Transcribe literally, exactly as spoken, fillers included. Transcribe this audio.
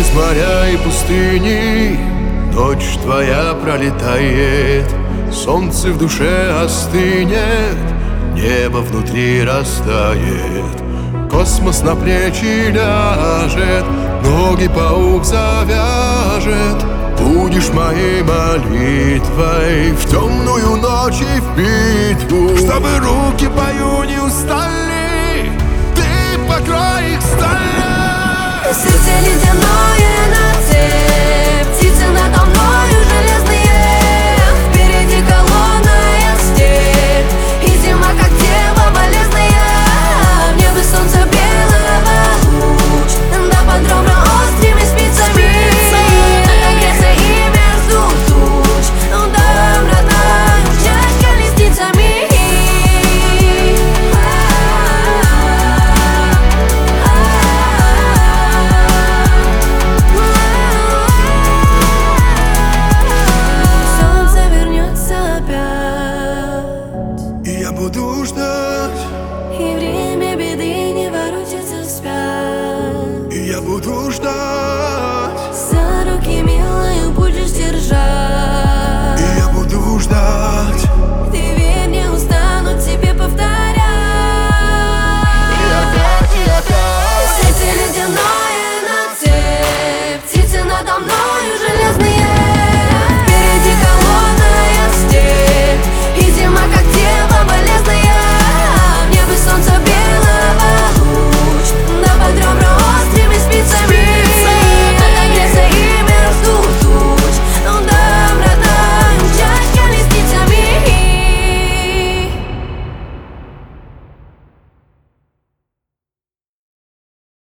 Через моря и пустыни ночь твоя пролетает, солнце в душе остынет, небо внутри растает, космос на плечи ляжет, ноги паук завяжет. Будешь моей молитвой в темную ночь и в битву, чтобы руки поют